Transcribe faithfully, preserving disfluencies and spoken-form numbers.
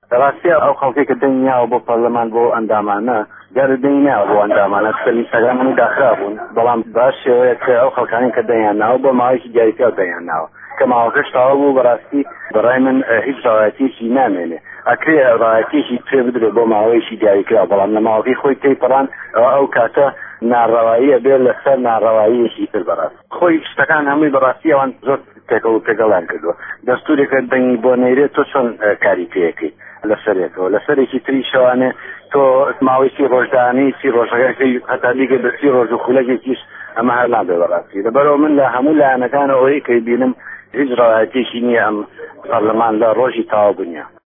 ڕاستی ئەو خەڵکی کە دەنیاوە بۆ پەرلەمان بۆ ئەندامانە دەردەیناوە بۆ ئەندامانە سەرنیسەکانمانی داخرا بوون، بەڵام باش شێوەیە کە ئەو خەڵکانی کە دەیانناوە بۆ ماوەیەکی دیاریکراو دەیانناوە کە ماوەکەش تەواو بوو. بەڕاستی بەڕای من هیچ ڕایەتێکی نامێنێ، ئەکرێ ڕایەتێکی پێ بدرێت بۆ ماوەیەکی دیاریکراو، بەڵام لە ماوەکەی خۆی تێیپەڕان ئەو کاتە ناڕەواییە بێت لەسەر ناڕەواییەکی تر. بەڕاست خۆی شتەکان هەمووی بەڕاستی ئەوان زۆر تێکەڵ پێگەڵان کردووە. دەستورێکە دەنگی بۆ نەیرێت تۆ چۆن کاری پێەکەی لەسەرێکەوە، لەسەرێکی تری شەوانێ تۆ ماوەی سی ڕۆژدانی سی ڕۆژەکەی هەتا دیکە بە سی ڕۆژ و خولەکێکیش ئەمە هەر نابێ. بەڕاستی لەبەرەوە من لە هەموو لایەنەکان ئەوەی کە بینم هیچ ڕایەتێکی نییە ئەم پەرلەمان لە ڕۆژی تەواو بوونیە.